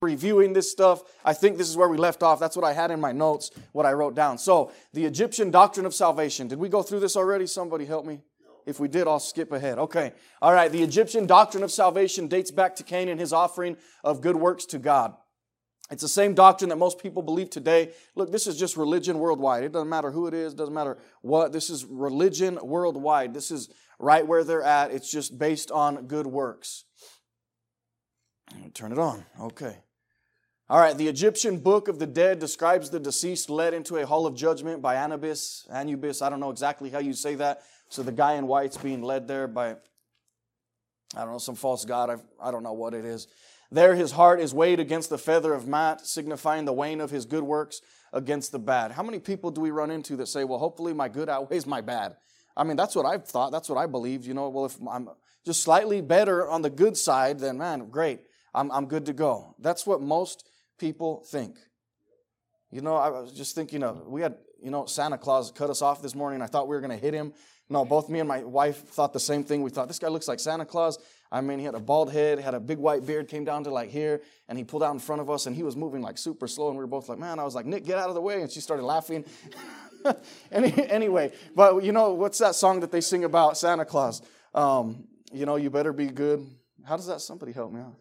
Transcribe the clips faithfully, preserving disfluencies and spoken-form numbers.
reviewing this stuff. I think this is where we left off. That's what I had in my notes, what I wrote down. So, the Egyptian doctrine of salvation. Did we go through this already? Somebody help me. If we did, I'll skip ahead. Okay. All right. The Egyptian doctrine of salvation dates back to Cain and his offering of good works to God. It's the same doctrine that most people believe today. Look, this is just religion worldwide. It doesn't matter who it is. It doesn't matter what. This is religion worldwide. This is right where they're at. It's just based on good works. Turn it on. Okay. All right, the Egyptian Book of the Dead describes the deceased led into a hall of judgment by Anubis, Anubis, I don't know exactly how you say that. So the guy in white's being led there by, I don't know, some false god, I've, I don't know what it is. There his heart is weighed against the feather of Maat, signifying the weighing of his good works against the bad. How many people do we run into that say, well, hopefully my good outweighs my bad? I mean, that's what I've thought, that's what I believed, you know, well, if I'm just slightly better on the good side, then man, great, I'm, I'm good to go. That's what most people think. You know, I was just thinking of, we had, you know, Santa Claus cut us off this morning. I thought we were going to hit him. No, both me and my wife thought the same thing. We thought, this guy looks like Santa Claus. I mean, he had a bald head, had a big white beard, came down to like here, and he pulled out in front of us, and he was moving like super slow, and we were both like, man, I was like, Nick, get out of the way, and she started laughing. Any, anyway, but you know, what's that song that they sing about Santa Claus? Um, you know, you better be good. How does that, somebody help me out?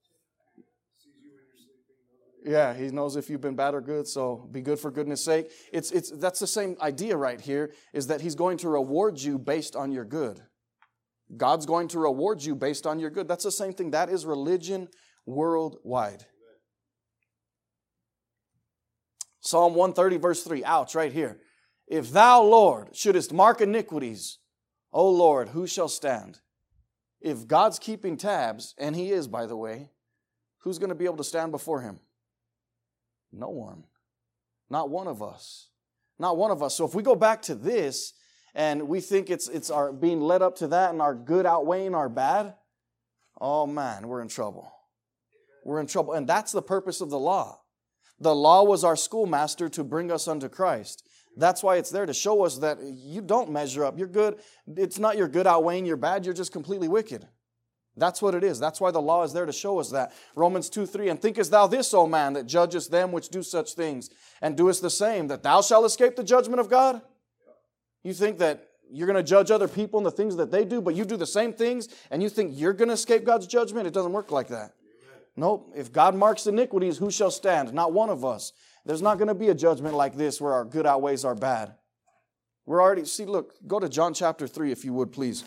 Yeah, he knows if you've been bad or good, so be good for goodness sake. It's it's that's the same idea right here, is that he's going to reward you based on your good. God's going to reward you based on your good. That's the same thing. That is religion worldwide. Psalm one thirty, verse three. Ouch, right here. If thou, Lord, shouldest mark iniquities, O Lord, who shall stand? If God's keeping tabs, and He is, by the way, who's going to be able to stand before Him? No one. Not one of us. Not one of us. So if we go back to this and we think it's it's our being led up to that and our good outweighing our bad, oh man, we're in trouble. We're in trouble. And that's the purpose of the law. The law was our schoolmaster to bring us unto Christ. That's why it's there to show us that you don't measure up. You're good. It's not your good outweighing your bad. You're just completely wicked. That's what it is. That's why the law is there to show us that. Romans two three, and thinkest thou this, O man, that judgest them which do such things, and doest the same, that thou shalt escape the judgment of God? You think that you're going to judge other people and the things that they do, but you do the same things, and you think you're going to escape God's judgment? It doesn't work like that. Nope. If God marks iniquities, who shall stand? Not one of us. There's not going to be a judgment like this where our good outweighs our bad. We're already, see, look, go to John chapter three if you would, please.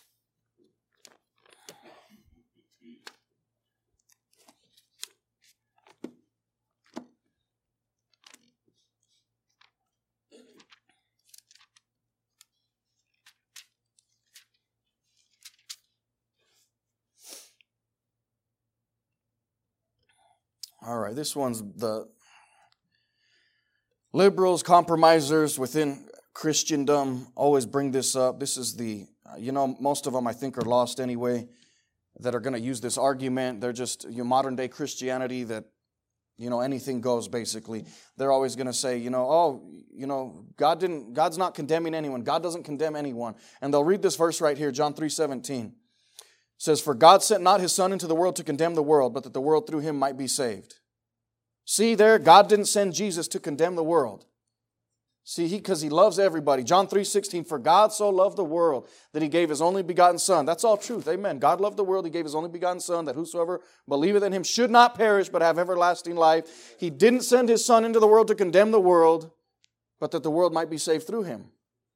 All right, this one's the liberals, compromisers within Christendom always bring this up. This is the, you know, most of them I think are lost anyway, that are going to use this argument. They're just, you know, modern day Christianity that, you know, anything goes basically. They're always going to say, you know, oh, you know, God didn't, God's not condemning anyone. God doesn't condemn anyone. And they'll read this verse right here, John three seventeen. It says, for God sent not His Son into the world to condemn the world, but that the world through Him might be saved. See there, God didn't send Jesus to condemn the world. See, he because He loves everybody. John three sixteen, for God so loved the world that He gave His only begotten Son. That's all truth. Amen. God loved the world. He gave His only begotten Son, that whosoever believeth in Him should not perish, but have everlasting life. He didn't send His Son into the world to condemn the world, but that the world might be saved through Him.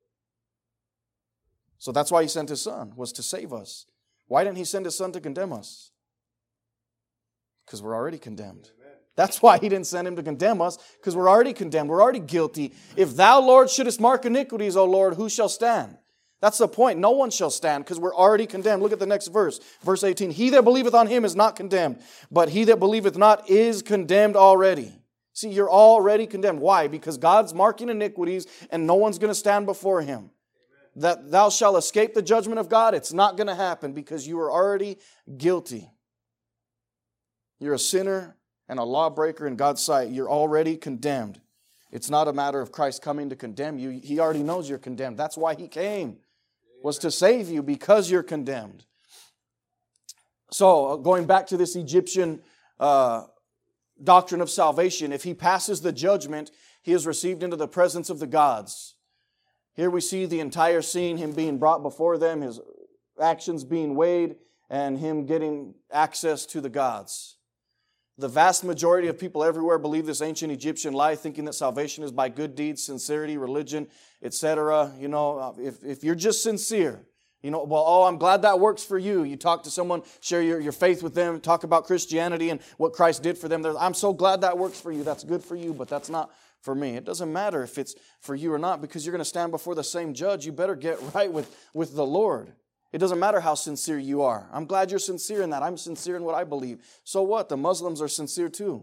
So that's why He sent His Son, was to save us. Why didn't He send His Son to condemn us? Because we're already condemned. That's why He didn't send Him to condemn us, because we're already condemned. We're already guilty. If thou, Lord, shouldest mark iniquities, O Lord, who shall stand? That's the point. No one shall stand, because we're already condemned. Look at the next verse. Verse eighteen. He that believeth on Him is not condemned, but he that believeth not is condemned already. See, you're already condemned. Why? Because God's marking iniquities, and no one's going to stand before Him. That thou shalt escape the judgment of God, it's not going to happen, because you are already guilty. You're a sinner and a lawbreaker in God's sight. You're already condemned. It's not a matter of Christ coming to condemn you. He already knows you're condemned. That's why He came, was to save you, because you're condemned. So, going back to this Egyptian uh, doctrine of salvation. If he passes the judgment, he is received into the presence of the gods. Here we see the entire scene, him being brought before them, his actions being weighed, and him getting access to the gods. The vast majority of people everywhere believe this ancient Egyptian lie, thinking that salvation is by good deeds, sincerity, religion, et cetera. You know, if, if you're just sincere, you know, well, oh, I'm glad that works for you. You talk to someone, share your, your faith with them, talk about Christianity and what Christ did for them. I'm so glad that works for you. That's good for you, but that's not for me. It doesn't matter if it's for you or not, because you're going to stand before the same judge. You better get right with, with the Lord. It doesn't matter how sincere you are. I'm glad you're sincere in that. I'm sincere in what I believe. So what? The Muslims are sincere too.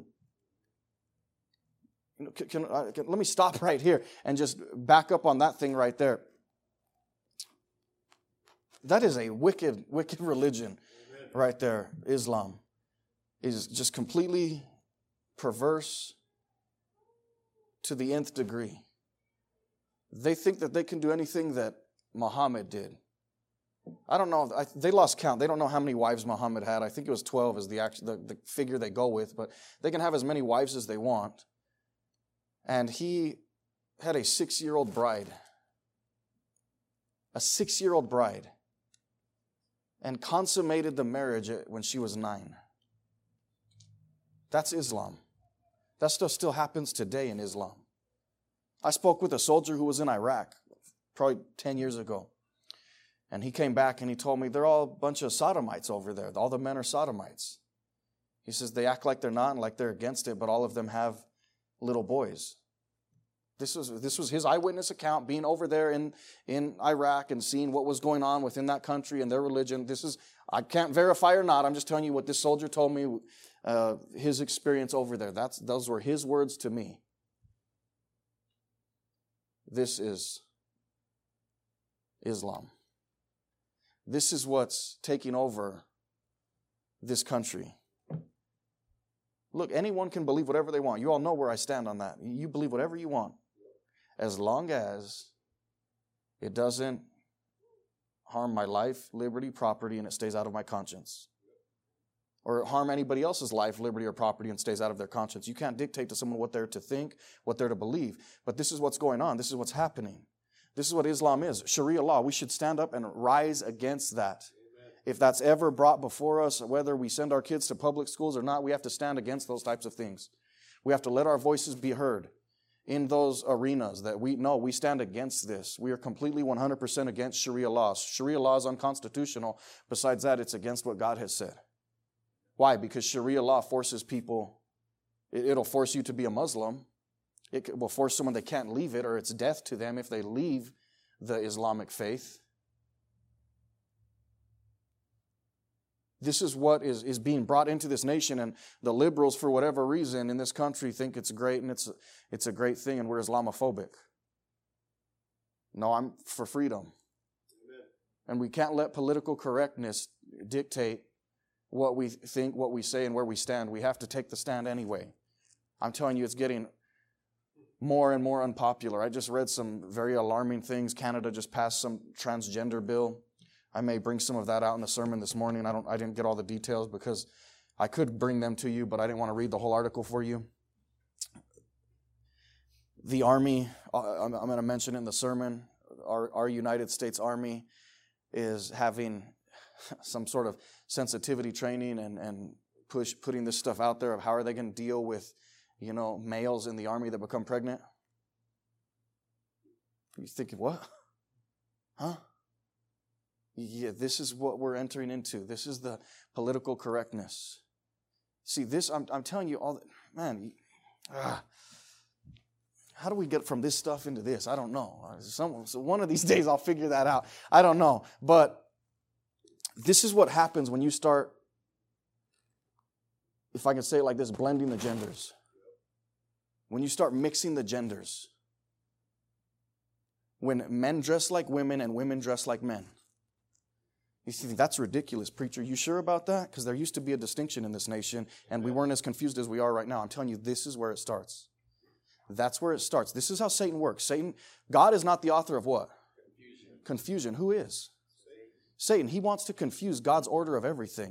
You know, can, can, uh, can, let me stop right here and just back up on that thing right there. That is a wicked, wicked religion. Amen. Right there. Islam is just completely perverse to the nth degree. They think that they can do anything that Muhammad did. I don't know. I, they lost count. They don't know how many wives Muhammad had. I think it was twelve is the, actual, the, the figure they go with. But they can have as many wives as they want. And he had a six-year-old bride. A six-year-old bride. And consummated the marriage when she was nine. That's Islam. That stuff still happens today in Islam. I spoke with a soldier who was in Iraq probably ten years ago. And he came back and he told me they're all a bunch of sodomites over there. All the men are sodomites. He says they act like they're not and like they're against it, but all of them have little boys. This was this was his eyewitness account, being over there in, in Iraq and seeing what was going on within that country and their religion. This is, I can't verify or not, I'm just telling you what this soldier told me, uh, his experience over there. That's those were his words to me. This is Islam. This is what's taking over this country. Look, anyone can believe whatever they want. You all know where I stand on that. You believe whatever you want, as long as it doesn't harm my life, liberty, property, and it stays out of my conscience. Or harm anybody else's life, liberty, or property and stays out of their conscience. You can't dictate to someone what they're to think, what they're to believe. But this is what's going on. This is what's happening. This is what Islam is. Sharia law. We should stand up and rise against that. Amen. If that's ever brought before us, whether we send our kids to public schools or not, we have to stand against those types of things. We have to let our voices be heard in those arenas that we know we stand against this. We are completely one hundred percent against Sharia laws. Sharia law is unconstitutional. Besides that, it's against what God has said. Why? Because Sharia law forces people, it'll force you to be a Muslim. It will force someone they can't leave it, or it's death to them if they leave the Islamic faith. This is what is, is being brought into this nation, and the liberals, for whatever reason, in this country think it's great and it's, it's a great thing, and we're Islamophobic. No, I'm for freedom. Amen. And we can't let political correctness dictate what we think, what we say, and where we stand. We have to take the stand anyway. I'm telling you, it's getting more and more unpopular. I just read some very alarming things. Canada just passed some transgender bill. I may bring some of that out in the sermon this morning. I don't. I didn't get all the details because I could bring them to you, but I didn't want to read the whole article for you. The Army, I'm going to mention in the sermon, our, our United States Army is having some sort of sensitivity training and, and push putting this stuff out there of how are they going to deal with, you know, males in the Army that become pregnant. You're thinking, what? Huh? Yeah, this is what we're entering into. This is the political correctness. See, this, I'm, I'm telling you all that, man, uh, how do we get from this stuff into this? I don't know. Some, so one of these days I'll figure that out. I don't know. But this is what happens when you start, if I can say it like this, blending the genders. When you start mixing the genders. When men dress like women and women dress like men. You see, that's ridiculous, preacher. You sure about that? Because there used to be a distinction in this nation, and we weren't as confused as we are right now. I'm telling you, this is where it starts. That's where it starts. This is how Satan works. Satan, God is not the author of what? Confusion. Confusion. Who is? Satan. Satan. He wants to confuse God's order of everything.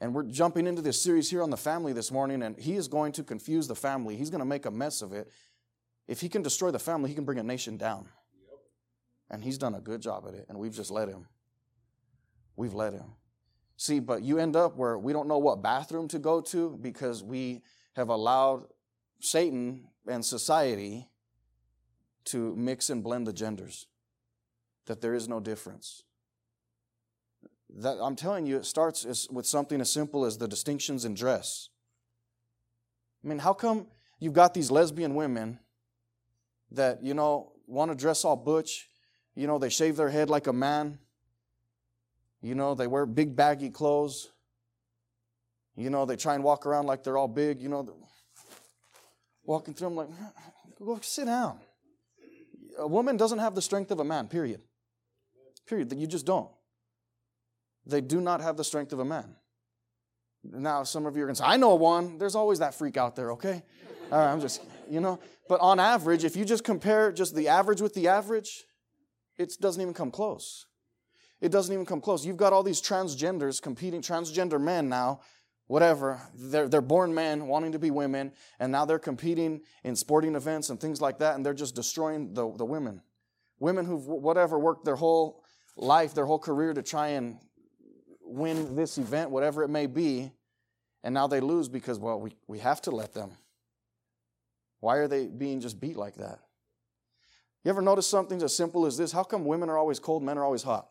And we're jumping into this series here on the family this morning, and he is going to confuse the family. He's going to make a mess of it. If he can destroy the family, he can bring a nation down. And he's done a good job at it, and we've just let him. We've let him. See, but you end up where we don't know what bathroom to go to because we have allowed Satan and society to mix and blend the genders, that there is no difference. That I'm telling you, it starts as, with something as simple as the distinctions in dress. I mean, how come you've got these lesbian women that, you know, want to dress all butch? You know, they shave their head like a man. You know, they wear big baggy clothes. You know, they try and walk around like they're all big. You know, walking through them like, go sit down. A woman doesn't have the strength of a man, period. Period. You just don't. They do not have the strength of a man. Now, some of you are going to say, I know one. There's always that freak out there, okay? All right, I'm just, you know. But on average, if you just compare just the average with the average, it doesn't even come close. It doesn't even come close. You've got all these transgenders competing, transgender men now, whatever. They're, they're born men wanting to be women, and now they're competing in sporting events and things like that, and they're just destroying the, the women. Women who've, whatever, worked their whole life, their whole career to try and win this event, whatever it may be, and now they lose because, well, we, we have to let them. Why are they being just beat like that? You ever notice something as simple as this? How come women are always cold, men are always hot?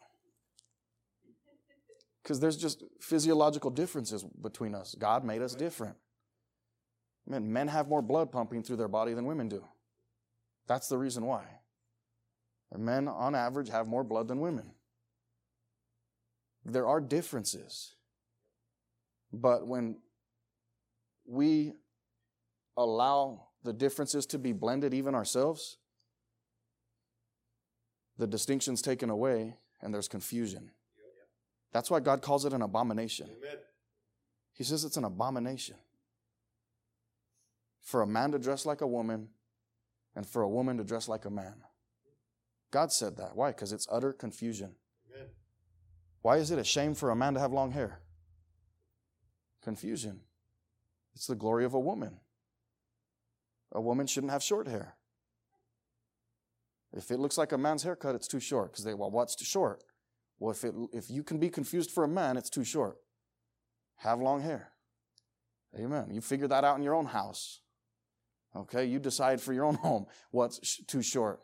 Because there's just physiological differences between us. God made us different. I mean, men have more blood pumping through their body than women do. That's the reason why. And men, on average, have more blood than women. There are differences. But when we allow the differences to be blended, even ourselves, the distinction's taken away and there's confusion. That's why God calls it an abomination. Amen. He says it's an abomination for a man to dress like a woman and for a woman to dress like a man. God said that. Why? Because it's utter confusion. Amen. Why is it a shame for a man to have long hair? Confusion. It's the glory of a woman. A woman shouldn't have short hair. If it looks like a man's haircut, it's too short. Because they, well, what's too short? Well, if, it, if you can be confused for a man, it's too short. Have long hair. Amen. You figure that out in your own house. Okay, you decide for your own home what's sh- too short.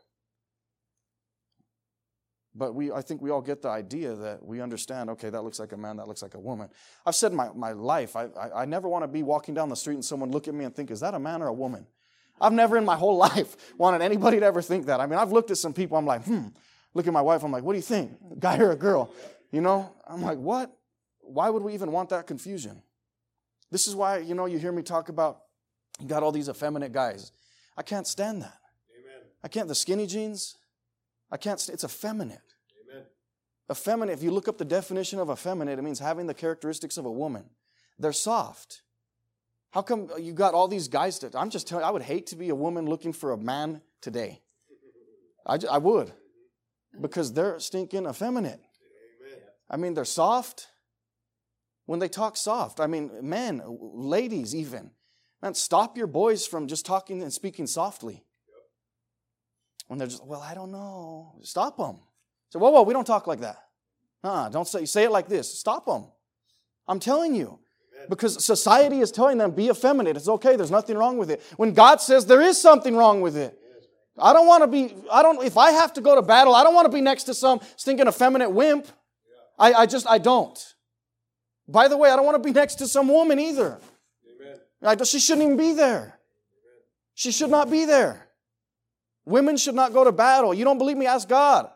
But we, I think we all get the idea that we understand, okay, that looks like a man, that looks like a woman. I've said in my, my life, I, I, I never want to be walking down the street and someone look at me and think, is that a man or a woman? I've never in my whole life wanted anybody to ever think that. I mean, I've looked at some people, I'm like, hmm. Look at my wife, I'm like, what do you think? A guy or a girl? You know, I'm like, what? Why would we even want that confusion? This is why, you know, you hear me talk about, you got all these effeminate guys. I can't stand that. Amen. I can't, the skinny jeans, I can't, st- it's effeminate. Amen. Effeminate, if you look up the definition of effeminate, it means having the characteristics of a woman. They're soft. How come you got all these guys that, I'm just telling you, I would hate to be a woman looking for a man today. I, I would. Because they're stinking effeminate. Amen. I mean, they're soft. When they talk soft, I mean, men, ladies even. Man, stop your boys from just talking and speaking softly. Yep. When they're just, well, I don't know. Stop them. So, whoa, whoa, we don't talk like that. Uh-uh, don't say, say it like this. Stop them. I'm telling you. Amen. Because society is telling them, be effeminate. It's okay. There's nothing wrong with it. When God says there is something wrong with it. I don't want to be, I don't, if I have to go to battle, I don't want to be next to some stinking effeminate wimp. I, I just, I don't. By the way, I don't want to be next to some woman either. Amen. I, she shouldn't even be there. Amen. She should not be there. Women should not go to battle. You don't believe me? Ask God.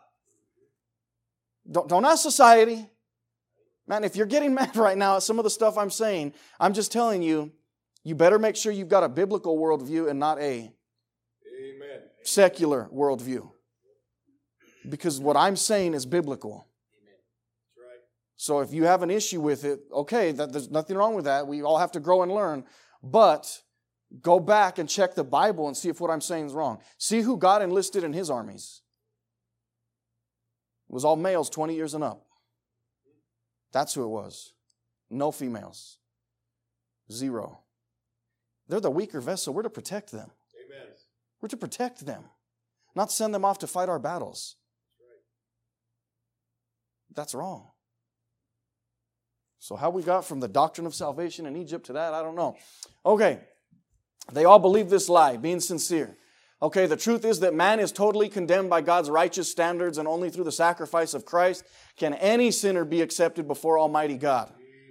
Don't, don't ask society. Man, if you're getting mad right now at some of the stuff I'm saying, I'm just telling you, you better make sure you've got a biblical worldview and not a secular worldview. Because what I'm saying is biblical. Amen. That's right. So if you have an issue with it, okay, that, there's nothing wrong with that. We all have to grow and learn. But go back and check the Bible and see if what I'm saying is wrong. See who God enlisted in His armies. It was all males twenty years and up. That's who it was. No females. Zero. They're the weaker vessel. We're to protect them. Amen. We're to protect them, not send them off to fight our battles. That's wrong. So how we got from the doctrine of salvation in Egypt to that, I don't know. Okay, they all believe this lie, being sincere. Okay, the truth is that man is totally condemned by God's righteous standards, and only through the sacrifice of Christ can any sinner be accepted before Almighty God.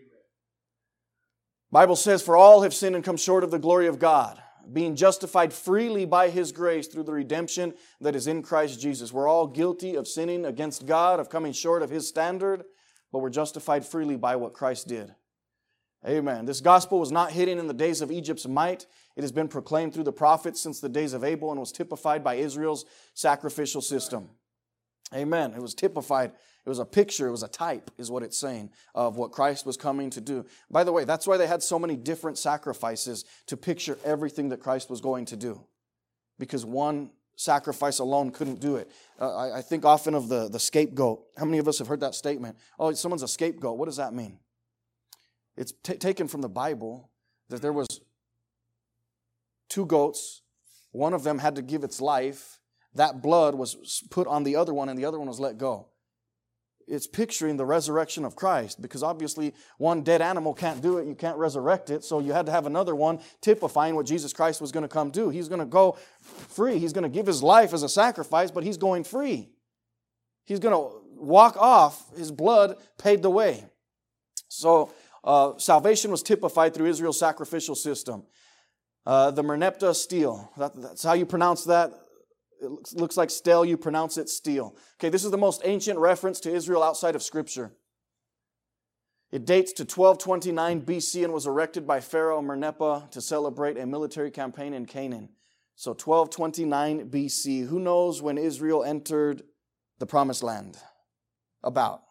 Bible says, for all have sinned and come short of the glory of God, being justified freely by His grace through the redemption that is in Christ Jesus. We're all guilty of sinning against God, of coming short of His standard, but we're justified freely by what Christ did. Amen. This gospel was not hidden in the days of Egypt's might. It has been proclaimed through the prophets since the days of Abel and was typified by Israel's sacrificial system. Amen. It was typified. It was a picture, it was a type, is what it's saying, of what Christ was coming to do. By the way, that's why they had so many different sacrifices to picture everything that Christ was going to do. Because one sacrifice alone couldn't do it. Uh, I, I think often of the, the scapegoat. How many of us have heard that statement? Oh, someone's a scapegoat. What does that mean? It's t- taken from the Bible that there was two goats. One of them had to give its life. That blood was put on the other one, and the other one was let go. It's picturing the resurrection of Christ, because obviously one dead animal can't do it. You can't resurrect it. So you had to have another one typifying what Jesus Christ was going to come do. He's going to go free. He's going to give His life as a sacrifice, but He's going free. He's going to walk off. His blood paid the way. So uh, salvation was typified through Israel's sacrificial system. Uh, the Merneptah stele. That, that's how you pronounce that. It looks, looks like stele, you pronounce it steel. Okay, this is the most ancient reference to Israel outside of Scripture. It dates to twelve twenty-nine B C and was erected by Pharaoh Merneptah to celebrate a military campaign in Canaan. So twelve twenty-nine B C. Who knows when Israel entered the Promised Land? About.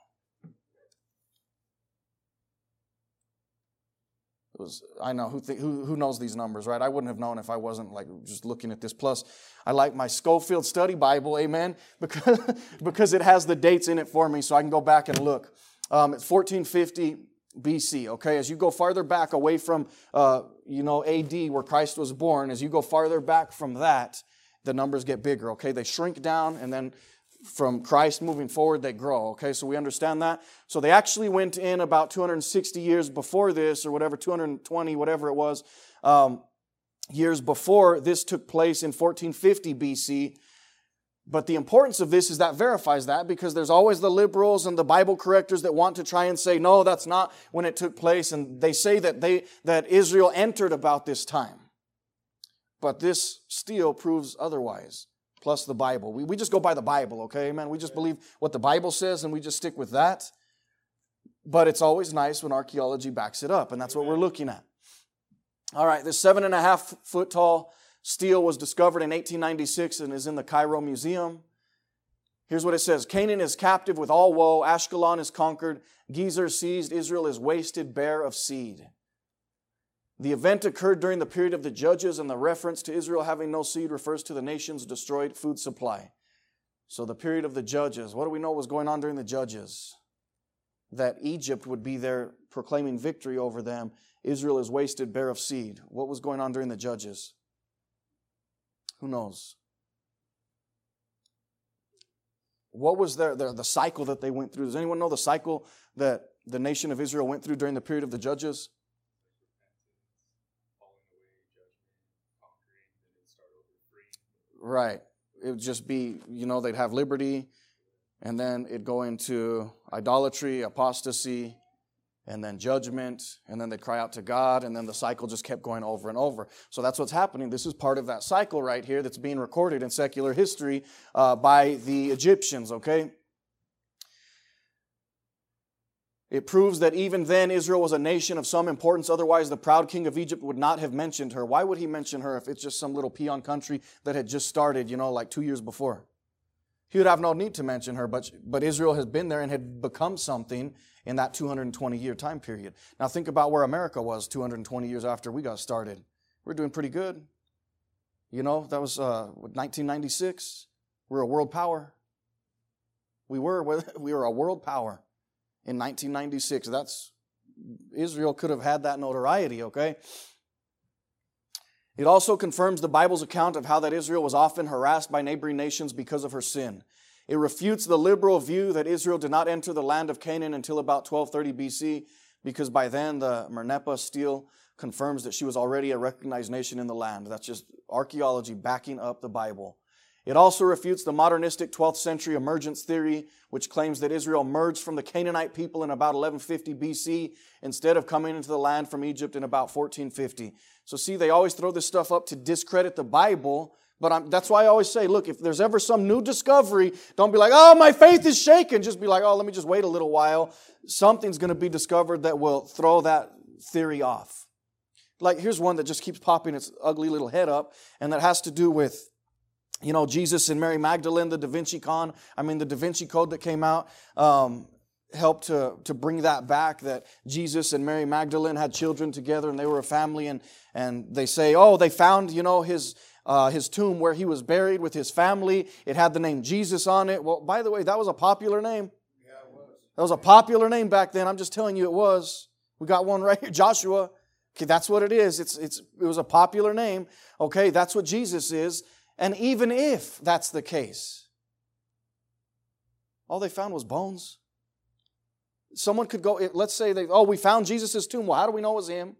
Was, I know, who, th- who who knows these numbers, right? I wouldn't have known if I wasn't like just looking at this. Plus, I like my Schofield Study Bible, amen, because, because it has the dates in it for me, so I can go back and look. Um, it's fourteen fifty B C, okay? As you go farther back away from, uh, you know, A D, where Christ was born, as you go farther back from that, the numbers get bigger, okay? They shrink down, and then from Christ moving forward, they grow, okay? So we understand that. So they actually went in about two hundred sixty years before this, or whatever, two hundred twenty, whatever it was, um, years before this took place in fourteen fifty B C. But the importance of this is that verifies that, because there's always the liberals and the Bible correctors that want to try and say, no, that's not when it took place. And they say that they that Israel entered about this time. But this stele proves otherwise. Plus the Bible. We, we just go by the Bible, okay, man? We just believe what the Bible says and we just stick with that. But it's always nice when archaeology backs it up, and that's what we're looking at. All right, this seven and a half foot tall stele was discovered in eighteen ninety-six and is in the Cairo Museum. Here's what it says. Canaan is captive with all woe. Ashkelon is conquered. Gezer seized. Israel is wasted, bare of seed. The event occurred during the period of the Judges, and the reference to Israel having no seed refers to the nation's destroyed food supply. So the period of the Judges. What do we know was going on during the Judges? That Egypt would be there proclaiming victory over them. Israel is wasted, bare of seed. What was going on during the Judges? Who knows? What was their, their, the cycle that they went through? Does anyone know the cycle that the nation of Israel went through during the period of the Judges? Right. It would just be, you know, they'd have liberty, and then it'd go into idolatry, apostasy, and then judgment, and then they'd cry out to God, and then the cycle just kept going over and over. So that's what's happening. This is part of that cycle right here that's being recorded in secular history uh, by the Egyptians, okay? It proves that even then Israel was a nation of some importance. Otherwise, the proud king of Egypt would not have mentioned her. Why would he mention her if it's just some little peon country that had just started, you know, like two years before? He would have no need to mention her, but, but Israel has been there and had become something in that two hundred twenty year time period. Now think about where America was two hundred twenty years after we got started. We're doing pretty good. You know, that was uh, nineteen ninety-six. We're a world power. We were, we were a world power. In nineteen ninety-six, that's Israel could have had that notoriety, okay? It also confirms the Bible's account of how that Israel was often harassed by neighboring nations because of her sin. It refutes the liberal view that Israel did not enter the land of Canaan until about twelve thirty B C, because by then the Merneptah stele confirms that she was already a recognized nation in the land. That's just archaeology backing up the Bible. It also refutes the modernistic twelfth century emergence theory, which claims that Israel emerged from the Canaanite people in about eleven fifty B C instead of coming into the land from Egypt in about fourteen fifty. So see, they always throw this stuff up to discredit the Bible, but I'm, that's why I always say, look, if there's ever some new discovery, don't be like, oh, my faith is shaken. Just be like, oh, let me just wait a little while. Something's going to be discovered that will throw that theory off. Like, here's one that just keeps popping its ugly little head up, and that has to do with, you know, Jesus and Mary Magdalene, the Da Vinci Con, I mean, the Da Vinci Code that came out, um, helped to, to bring that back, that Jesus and Mary Magdalene had children together and they were a family, and, and they say, oh, they found, you know, his, uh, his tomb where he was buried with his family. It had the name Jesus on it. Well, by the way, that was a popular name. Yeah, it was. That was a popular name back then. I'm just telling you it was. We got one right here, Joshua. Okay, that's what it is. It's, it's, it was a popular name. Okay, that's what Jesus is. And even if that's the case, all they found was bones. Someone could go, let's say, they, oh, we found Jesus' tomb. Well, how do we know it was him?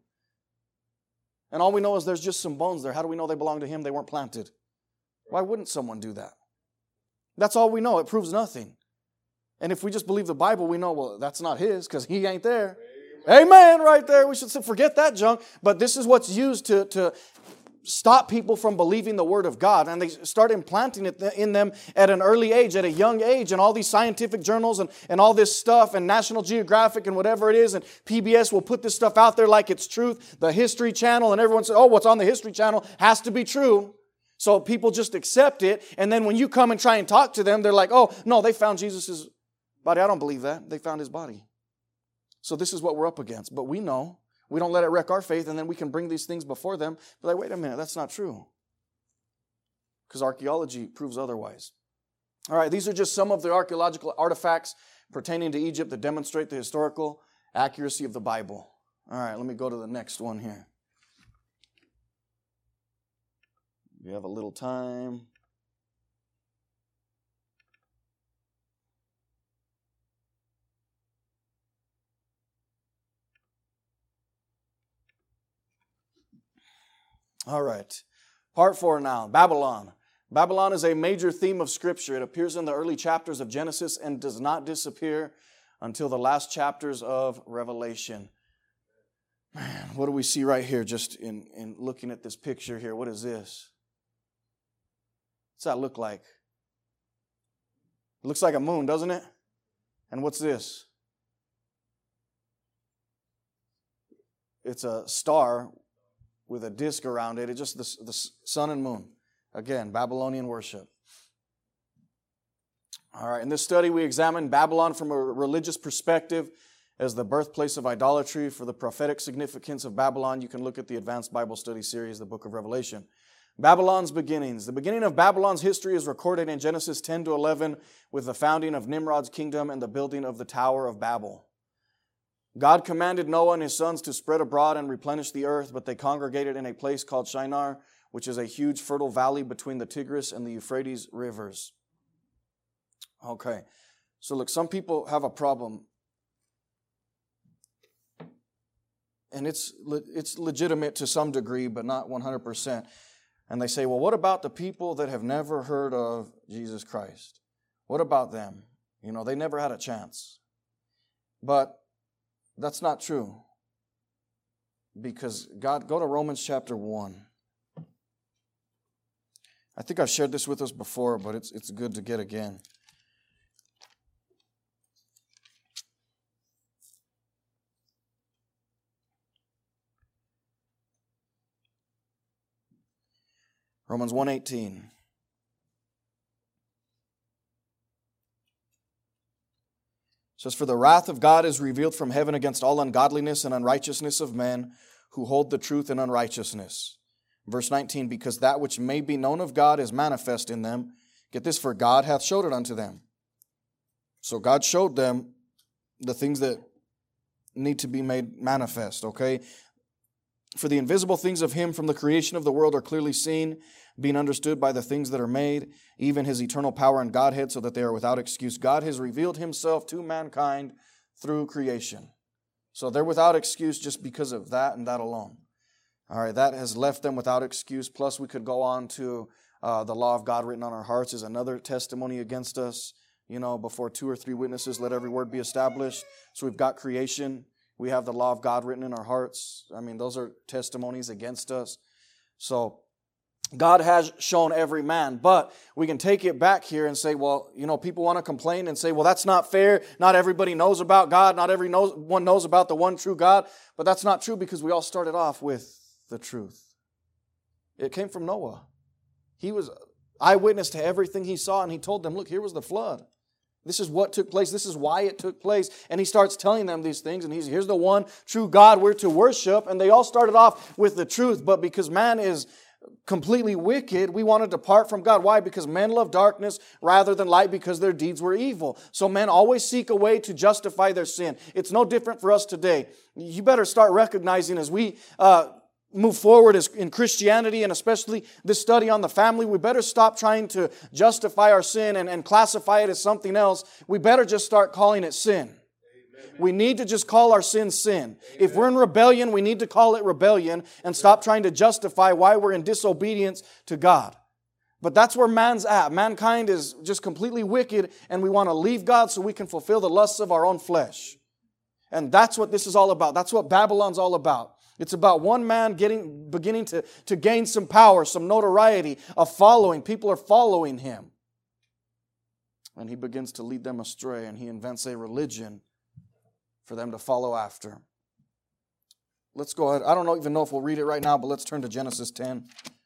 And all we know is there's just some bones there. How do we know they belong to him? They weren't planted. Why wouldn't someone do that? That's all we know. It proves nothing. And if we just believe the Bible, we know, well, that's not his because he ain't there. Amen. Amen, right there. We should forget that junk. But this is what's used to, to stop people from believing the Word of God. And they start implanting it in them at an early age, at a young age. And all these scientific journals and, and all this stuff and National Geographic and whatever it is. And P B S will put this stuff out there like it's truth. The History Channel, and everyone says, oh, what's on the History Channel has to be true. So people just accept it. And then when you come and try and talk to them, they're like, oh, no, they found Jesus' body. I don't believe that. They found his body. So this is what we're up against. But we know. We don't let it wreck our faith, and then we can bring these things before them. But like, wait a minute, that's not true. Because archaeology proves otherwise. All right, these are just some of the archaeological artifacts pertaining to Egypt that demonstrate the historical accuracy of the Bible. All right, let me go to the next one here. We have a little time. All right. Part four now. Babylon. Babylon is a major theme of Scripture. It appears in the early chapters of Genesis and does not disappear until the last chapters of Revelation. Man, what do we see right here just in, in looking at this picture here? What is this? What's that look like? It looks like a moon, doesn't it? And what's this? It's a star with a disc around it. It's just the, the sun and moon. Again, Babylonian worship. All right, in this study we examine Babylon from a religious perspective as the birthplace of idolatry. For the prophetic significance of Babylon, you can look at the Advanced Bible Study series, the Book of Revelation. Babylon's beginnings. The beginning of Babylon's history is recorded in Genesis ten to eleven with the founding of Nimrod's kingdom and the building of the Tower of Babel. God commanded Noah and his sons to spread abroad and replenish the earth, but they congregated in a place called Shinar, which is a huge fertile valley between the Tigris and the Euphrates rivers. Okay, so look, some people have a problem, and it's it's legitimate to some degree, but not one hundred percent. And they say, well, what about the people that have never heard of Jesus Christ? What about them? You know, they never had a chance. But that's not true. Because God, go to Romans chapter one. I think I've shared this with us before, but it's it's good to get again. Romans one eighteen. It says, for the wrath of God is revealed from heaven against all ungodliness and unrighteousness of men who hold the truth in unrighteousness. Verse nineteen, because that which may be known of God is manifest in them. Get this, for God hath showed it unto them. So God showed them the things that need to be made manifest, okay? For the invisible things of Him from the creation of the world are clearly seen, being understood by the things that are made, even His eternal power and Godhead, so that they are without excuse. God has revealed Himself to mankind through creation. So they're without excuse just because of that and that alone. All right, that has left them without excuse. Plus, we could go on to uh, the law of God written on our hearts is another testimony against us. You know, before two or three witnesses, let every word be established. So we've got creation. We have the law of God written in our hearts. I mean, those are testimonies against us. So God has shown every man, but we can take it back here and say, well, you know, people want to complain and say, well, that's not fair. Not everybody knows about God. Not everyone knows about the one true God. But that's not true because we all started off with the truth. It came from Noah. He was eyewitness to everything he saw, and he told them, look, here was the flood. This is what took place. This is why it took place. And he starts telling them these things, and he's, here's the one true God we're to worship. And they all started off with the truth, but because man is completely wicked, we want to depart from God. Why? Because men love darkness rather than light because their deeds were evil. So men always seek a way to justify their sin. It's no different for us today. You better start recognizing as we uh, move forward as in Christianity, and especially this study on the family, we better stop trying to justify our sin and, and classify it as something else. We better just start calling it sin. Amen. We need to just call our sin sin. Amen. If we're in rebellion, we need to call it rebellion and stop trying to justify why we're in disobedience to God. But that's where man's at. Mankind is just completely wicked, and we want to leave God so we can fulfill the lusts of our own flesh. And that's what this is all about. That's what Babylon's all about. It's about one man getting, beginning to, to gain some power, some notoriety, a following. People are following him. And he begins to lead them astray, and he invents a religion for them to follow after. Let's go ahead. I don't even know if we'll read it right now, but let's turn to Genesis ten.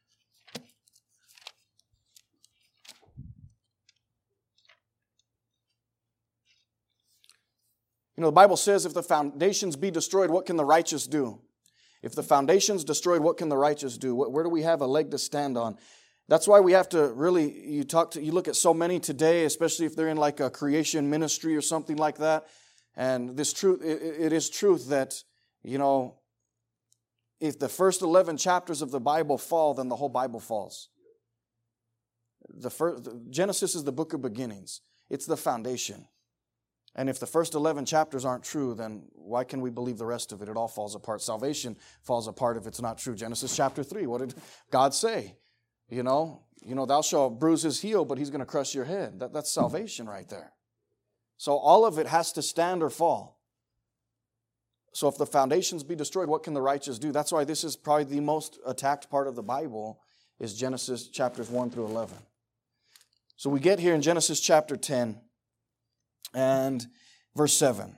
You know, the Bible says, if the foundations be destroyed, what can the righteous do? If the foundation's destroyed, what can the righteous do? Where do we have a leg to stand on? That's why we have to really, you talk to, you look at so many today, especially if they're in like a creation ministry or something like that. And this truth, it, it is truth that, you know, if the first eleven chapters of the Bible fall, then the whole Bible falls. The first, Genesis is the book of beginnings. It's the foundation. And if the first eleven chapters aren't true, then why can we believe the rest of it? It all falls apart. Salvation falls apart if it's not true. Genesis chapter three, what did God say? You know, you know, thou shalt bruise his heel, but he's going to crush your head. That, that's salvation right there. So all of it has to stand or fall. So if the foundations be destroyed, what can the righteous do? That's why this is probably the most attacked part of the Bible, is Genesis chapters one through eleven. So we get here in Genesis chapter ten. And verse seven.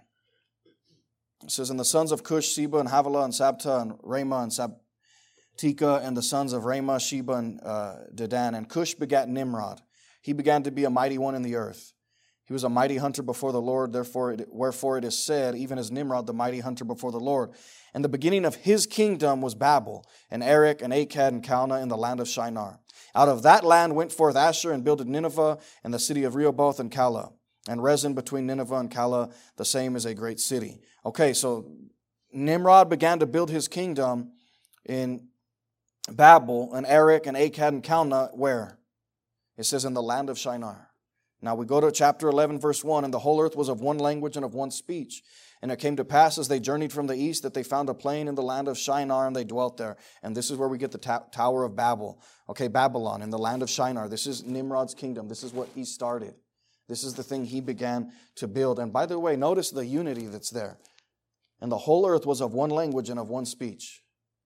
It says, and the sons of Cush, Seba, and Havilah, and Sabta, and Ramah, and Sabtika, and the sons of Ramah, Sheba, and uh, Dedan. And Cush begat Nimrod. He began to be a mighty one in the earth. He was a mighty hunter before the Lord, therefore, it, wherefore it is said, even as Nimrod, the mighty hunter before the Lord. And the beginning of his kingdom was Babel, and Erech, and Akkad, and Calneh in the land of Shinar. Out of that land went forth Asher, and builded Nineveh, and the city of Rehoboth, and Calah. And Rezin between Nineveh and Calah, the same is a great city. Okay, so Nimrod began to build his kingdom in Babel, and Erech, and Akkad, and Calneh, where? It says in the land of Shinar. Now we go to chapter eleven, verse one, and the whole earth was of one language and of one speech. And it came to pass as they journeyed from the east that they found a plain in the land of Shinar, and they dwelt there. And this is where we get the ta- Tower of Babel. Okay, Babylon, in the land of Shinar. This is Nimrod's kingdom. This is what he started. This is the thing he began to build. And by the way, notice the unity that's there. And the whole earth was of one language and of one speech.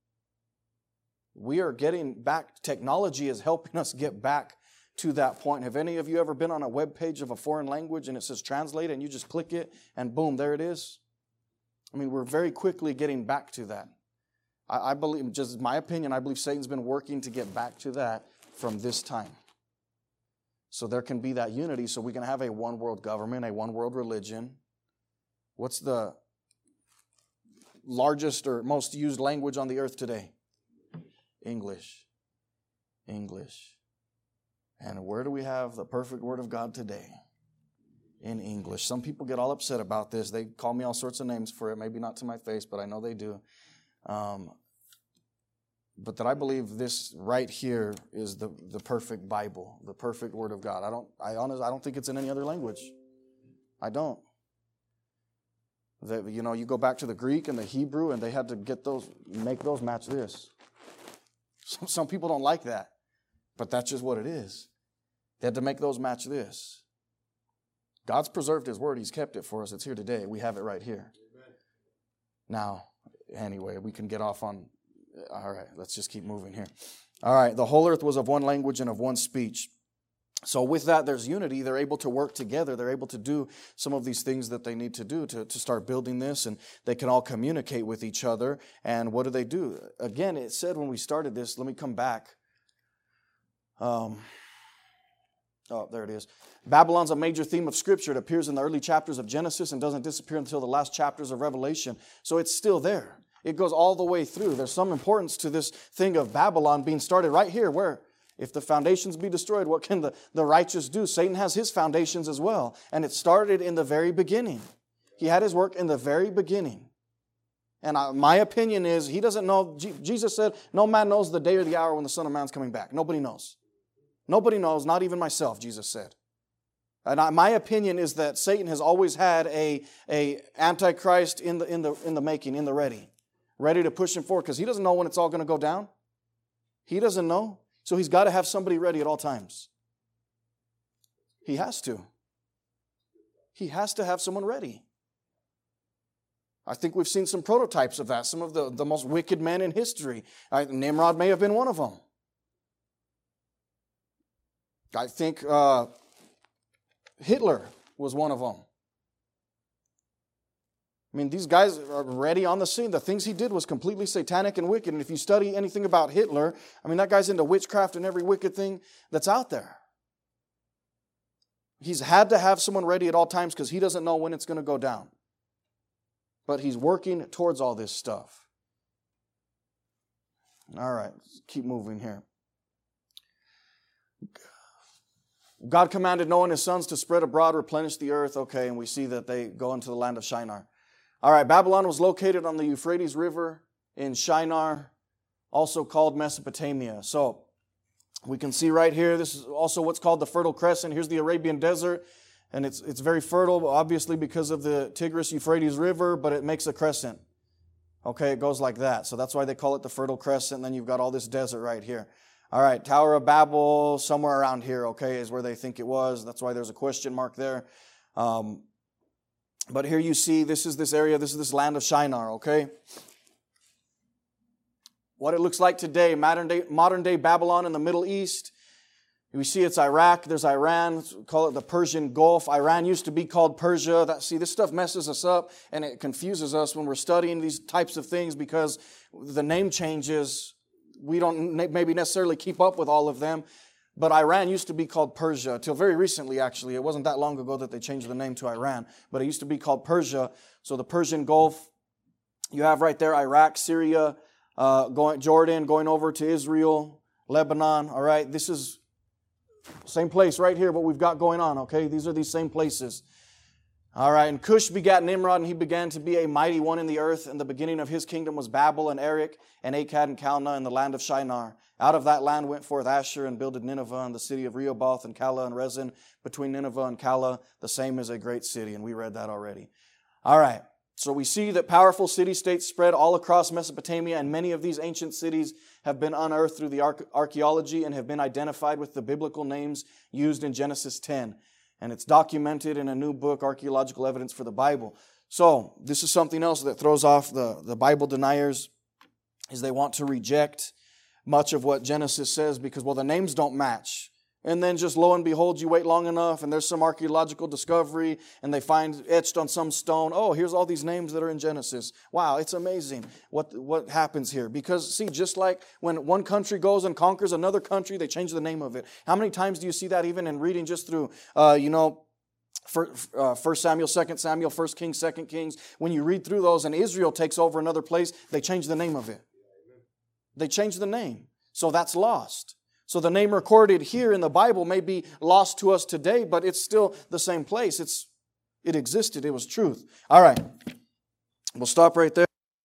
We are getting back, technology is helping us get back to that point. Have any of you ever been on a web page of a foreign language and it says translate and you just click it and boom, there it is? I mean, we're very quickly getting back to that. I, I believe, just my opinion, I believe Satan's been working to get back to that from this time. So there can be that unity, so we can have a one world government, a one world religion. What's the largest or most used language on the earth today? English. English. And where do we have the perfect word of God today? in English. Some people get all upset about this. They call me all sorts of names for it. Maybe not to my face, but I know they do. Um, but that I believe this right here is the, the perfect Bible, the perfect Word of God. I don't, I honestly, I don't think it's in any other language. I don't. That, you know, you go back to the Greek and the Hebrew, and they had to get those, make those match this. Some, some people don't like that, but that's just what it is. They had to make those match this. God's preserved His Word. He's kept it for us. It's here today. We have it right here. Amen. Now, anyway, we can get off on, all right, let's just keep moving here. All right, the whole earth was of one language and of one speech. So with that, there's unity. They're able to work together. They're able to do some of these things that they need to do to, to start building this, and they can all communicate with each other. And what do they do? Again, it said when we started this, let me come back. Um, oh, there it is. Babylon's a major theme of Scripture. It appears in the early chapters of Genesis and doesn't disappear until the last chapters of Revelation. So it's still there. It goes all the way through. There's some importance to this thing of Babylon being started right here, where if the foundations be destroyed, what can the, the righteous do? Satan has his foundations as well. And it started in the very beginning. He had his work in the very beginning. And I, my opinion is, he doesn't know. G- Jesus said, no man knows the day or the hour when the Son of Man's coming back. Nobody knows. Nobody knows, not even myself, Jesus said. And I, my opinion is that Satan has always had a, a antichrist in the, in, the, in the making, in the ready. Ready to push him forward, because he doesn't know when it's all going to go down. He doesn't know. So he's got to have somebody ready at all times. He has to. He has to have someone ready. I think we've seen some prototypes of that. Some of the, the most wicked men in history. I, Nimrod may have been one of them. I think uh, Hitler was one of them. I mean, these guys are ready on the scene. The things he did was completely satanic and wicked. And if you study anything about Hitler, I mean, that guy's into witchcraft and every wicked thing that's out there. He's had to have someone ready at all times because he doesn't know when it's going to go down. But he's working towards all this stuff. All right, let's keep moving here. God commanded Noah and his sons to spread abroad, replenish the earth. Okay, and we see that they go into the land of Shinar. All right, Babylon was located on the Euphrates River in Shinar, also called Mesopotamia. So we can see right here, this is also what's called the Fertile Crescent. Here's the Arabian Desert, and it's it's very fertile, obviously because of the Tigris-Euphrates River, but it makes a crescent. Okay, it goes like that. So that's why they call it the Fertile Crescent, and then you've got all this desert right here. All right, Tower of Babel, somewhere around here, okay, is where they think it was. That's why there's a question mark there. Um, but here you see, this is this area, this is this land of Shinar, okay? What it looks like today, modern day, modern day Babylon in the Middle East. We see it's Iraq, there's Iran, call it the Persian Gulf. Iran used to be called Persia. That, see, this stuff messes us up and it confuses us when we're studying these types of things because the name changes. We don't maybe necessarily keep up with all of them. But Iran used to be called Persia till very recently, actually. It wasn't that long ago that they changed the name to Iran. But it used to be called Persia. So the Persian Gulf, you have right there Iraq, Syria, uh, going Jordan, going over to Israel, Lebanon. All right, this is same place right here, what we've got going on, okay? These are these same places. All right, and Cush begat Nimrod, and he began to be a mighty one in the earth. And the beginning of his kingdom was Babel and Erech and Akkad and Calneh in the land of Shinar. Out of that land went forth Asher and builded Nineveh and the city of Rehoboth and Calah and Rezin. Between Nineveh and Calah, the same is a great city. And we read that already. All right, so we see that powerful city-states spread all across Mesopotamia, and many of these ancient cities have been unearthed through the archaeology and have been identified with the biblical names used in Genesis ten. And it's documented in a new book, Archaeological Evidence for the Bible. So this is something else that throws off the, the Bible deniers, is they want to reject much of what Genesis says because, well, the names don't match. And then just lo and behold, you wait long enough and there's some archaeological discovery and they find etched on some stone, oh, here's all these names that are in Genesis. Wow, it's amazing what, what happens here. Because, see, just like when one country goes and conquers another country, they change the name of it. How many times do you see that even in reading just through, uh, you know, First Samuel, Second Samuel, First Kings, Second Kings? When you read through those and Israel takes over another place, they change the name of it. They change the name. So that's lost. So the name recorded here in the Bible may be lost to us today, but it's still the same place. It's It existed. It was truth. All right. We'll stop right there.